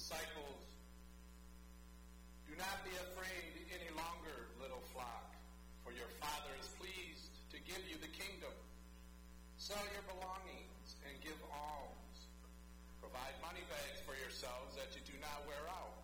disciples, "Do not be afraid any longer, little flock, for your Father is pleased to give you the kingdom. Sell your belongings and give alms. Provide money bags for yourselves that you do not wear out.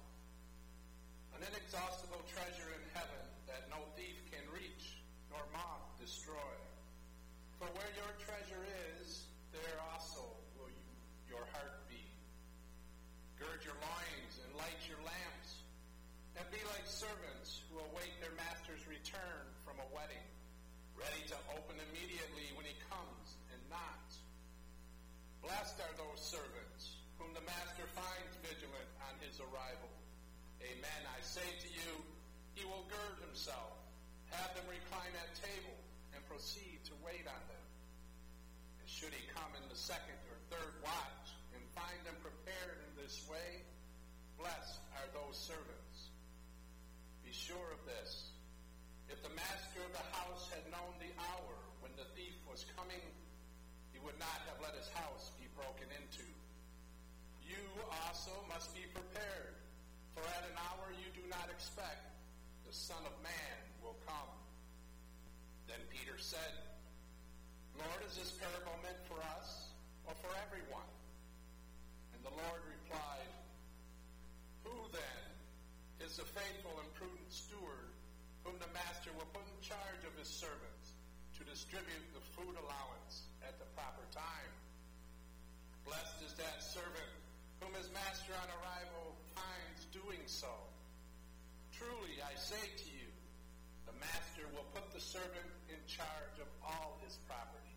An inexhaustible treasure in heaven that no thief can reach, nor moth destroy. For where your treasure is, there also will your heart be. Gird your loins and light your lamps, and be like servants who await their master's return from a wedding, ready to open immediately when he comes and knocks. Blessed are those servants whom the master finds vigilant on his arrival. Amen, I say to you, he will gird himself, have them recline at table, and proceed to wait on them. And should he come in the second or third watch and find them prepared in this way, blessed are those servants. Be sure of this. If the master of the house had known the hour when the thief was coming, he would not have let his house be broken into. You also must be prepared, for at an hour you do not expect, the Son of Man will come." Then Peter said, "Lord, is this parable meant for us or for everyone?" And the Lord replied, "Who then is the faithful and prudent steward whom the master will put in charge of his servants to distribute the food allowance at the proper time? Blessed is that servant whom his master on arrival finds doing so. Truly, I say to you, the master will put the servant in charge of all his property.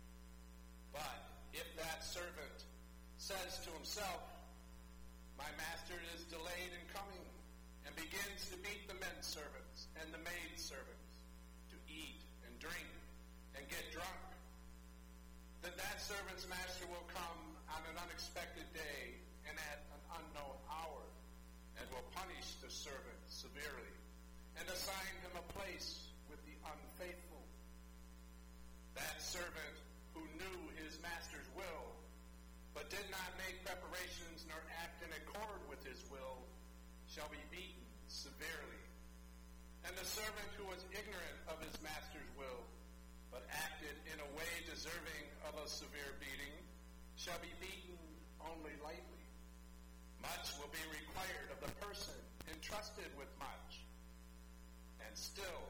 But if that servant says to himself, 'My master is delayed in coming,' and begins to beat the men servants and the maid servants, to eat and drink and get drunk, then that servant's master will come on an unexpected day and at an unknown hour, and will punish the servant severely, and assign him a place with the unfaithful. That servant who knew his master's will, but did not make preparations nor act in accord with his will, shall be beaten severely. And the servant who was ignorant of his master's will, but acted in a way deserving of a severe beating, shall be beaten only lightly. Much will be required of the person entrusted with much, and still